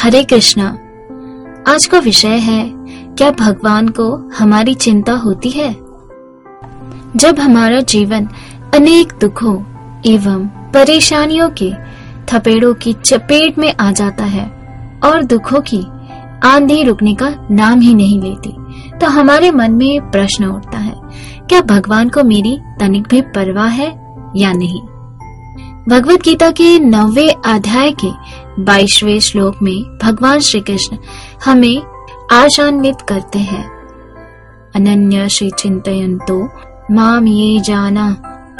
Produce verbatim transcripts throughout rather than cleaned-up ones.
हरे कृष्णा। आज का विषय है, क्या भगवान को हमारी चिंता होती है? जब हमारा जीवन अनेक दुखों एवं परेशानियों के थपेड़ों की चपेट में आ जाता है और दुखों की आंधी रुकने का नाम ही नहीं लेती, तो हमारे मन में प्रश्न उठता है, क्या भगवान को मेरी तनिक भी परवाह है या नहीं? भगवत गीता के नौवे अध्याय के बाईसवें श्लोक में भगवान श्री कृष्ण हमें आशान्वित करते हैं। अनन्य श्री चिंतयन्तो माम ये जाना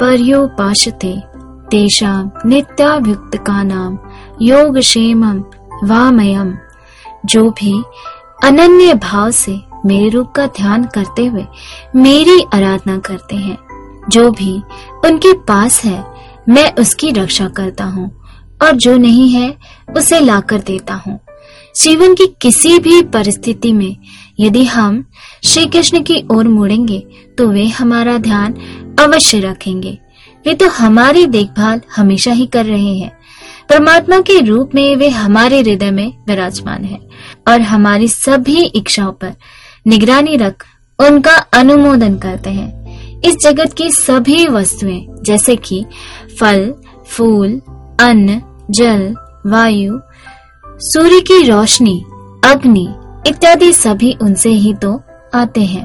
पर्युपासते तेषां नित्याभुक्तकानां योगक्षेमं वामयम्। जो भी अनन्य भाव से मेरे रूप का ध्यान करते हुए मेरी आराधना करते हैं, जो भी उनके पास है मैं उसकी रक्षा करता हूँ और जो नहीं है उसे लाकर देता हूँ। जीवन की किसी भी परिस्थिति में यदि हम श्री कृष्ण की ओर मुड़ेंगे तो वे हमारा ध्यान अवश्य रखेंगे। वे तो हमारी देखभाल हमेशा ही कर रहे हैं। परमात्मा के रूप में वे हमारे हृदय में विराजमान है और हमारी सभी इच्छाओं पर निगरानी रख उनका अनुमोदन करते हैं। इस जगत की सभी वस्तुएं जैसे कि फल, फूल, अन्न, जल, वायु, सूर्य की रोशनी, अग्नि इत्यादि सभी उनसे ही तो आते हैं।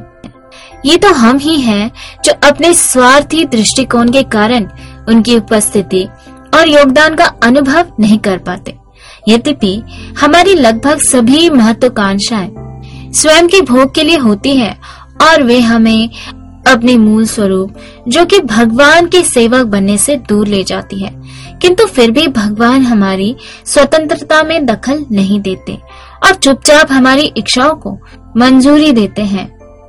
ये तो हम ही हैं जो अपने स्वार्थी दृष्टिकोण के कारण उनकी उपस्थिति और योगदान का अनुभव नहीं कर पाते। यद्यपि हमारी लगभग सभी महत्वाकांक्षाएं स्वयं के भोग के लिए होती है और वे हमें अपने मूल स्वरूप जो कि भगवान के सेवक बनने से दूर ले जाती है, किंतु फिर भी भगवान हमारी स्वतंत्रता में दखल नहीं देते और चुपचाप हमारी इच्छाओं को मंजूरी देते हैं।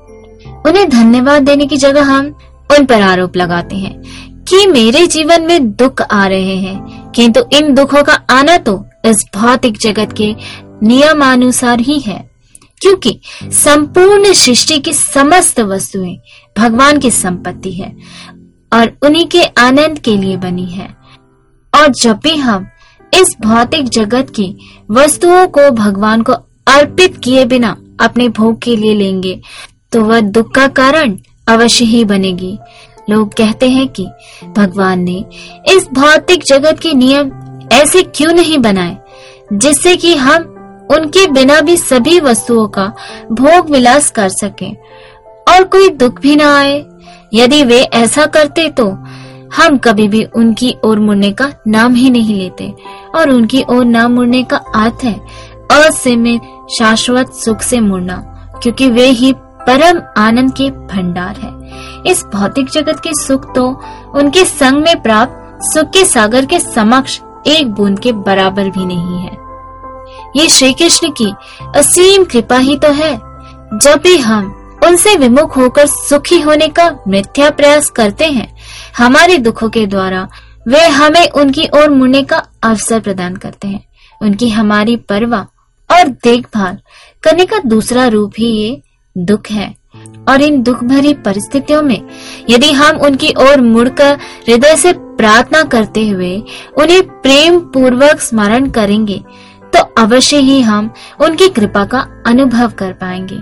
उन्हें धन्यवाद देने की जगह हम उन पर आरोप लगाते हैं कि मेरे जीवन में दुख आ रहे हैं, किंतु इन दुखों का आना तो इस भौतिक जगत के नियमानुसार ही है, क्योंकि संपूर्ण सृष्टि की समस्त वस्तुएं भगवान की संपत्ति है और उन्हीं के आनंद के लिए बनी है। और जब भी हम इस भौतिक जगत की वस्तुओं को भगवान को अर्पित किए बिना अपने भोग के लिए लेंगे तो वह दुख का कारण अवश्य ही बनेगी। लोग कहते हैं कि भगवान ने इस भौतिक जगत के नियम ऐसे क्यों नहीं बनाए जिससे कि हम उनके बिना भी सभी वस्तुओं का भोग विलास कर सकें और कोई दुख भी ना आए। यदि वे ऐसा करते तो हम कभी भी उनकी ओर मुड़ने का नाम ही नहीं लेते, और उनकी ओर न मुड़ने का अर्थ है असीमित शाश्वत सुख से मुड़ना, क्योंकि वे ही परम आनंद के भंडार है। इस भौतिक जगत के सुख तो उनके संग में प्राप्त सुख के सागर के समक्ष एक बूंद के बराबर भी नहीं है। ये श्री कृष्ण की असीम कृपा ही तो है। जब भी हम उनसे विमुख होकर सुखी होने का मिथ्या प्रयास करते हैं, हमारे दुखों के द्वारा वे हमें उनकी ओर मुड़ने का अवसर प्रदान करते हैं। उनकी हमारी परवाह और देखभाल करने का दूसरा रूप ही ये दुख है। और इन दुख भरी परिस्थितियों में यदि हम उनकी ओर मुड़कर हृदय से प्रार्थना करते हुए उन्हें प्रेम पूर्वक स्मरण करेंगे तो अवश्य ही हम उनकी कृपा का अनुभव कर पाएंगे।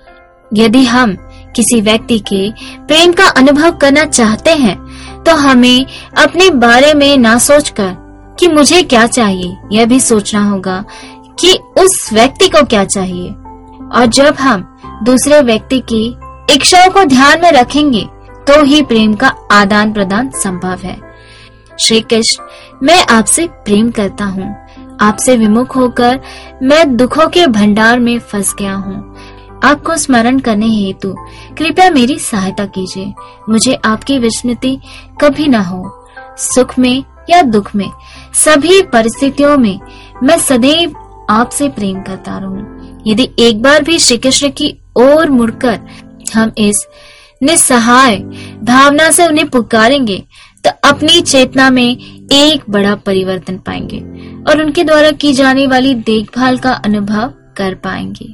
यदि हम किसी व्यक्ति के प्रेम का अनुभव करना चाहते हैं तो हमें अपने बारे में ना सोचकर कि मुझे क्या चाहिए, यह भी सोचना होगा कि उस व्यक्ति को क्या चाहिए। और जब हम दूसरे व्यक्ति की इच्छाओं को ध्यान में रखेंगे तो ही प्रेम का आदान प्रदान संभव है। श्री कृष्ण, मैं आपसे प्रेम करता हूँ। आपसे विमुख होकर मैं दुखों के भंडार में फंस गया हूँ। आपको स्मरण करने हेतु कृपया मेरी सहायता कीजिए। मुझे आपकी विस्मृति कभी न हो। सुख में या दुख में सभी परिस्थितियों में मैं सदैव आपसे प्रेम करता रहूं। यदि एक बार भी श्री कृष्ण की ओर मुड़कर हम इस निस्सहाय भावना से उन्हें पुकारेंगे तो अपनी चेतना में एक बड़ा परिवर्तन पाएंगे और उनके द्वारा की जाने वाली देखभाल का अनुभव कर पाएंगे।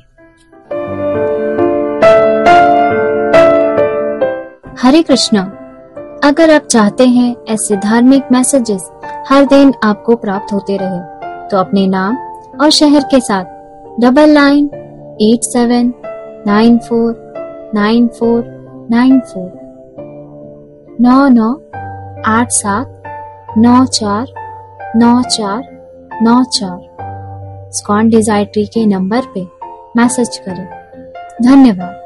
हरे कृष्णा। अगर आप चाहते हैं ऐसे धार्मिक मैसेजेस हर दिन आपको प्राप्त होते रहे तो अपने नाम और शहर के साथ double nine eight seven nine four nine four nine four नौ नौ आठ सात नौ चार नौ चार नौ चार स्कॉन डिजाइट्री के नंबर पे मैसेज करें। धन्यवाद।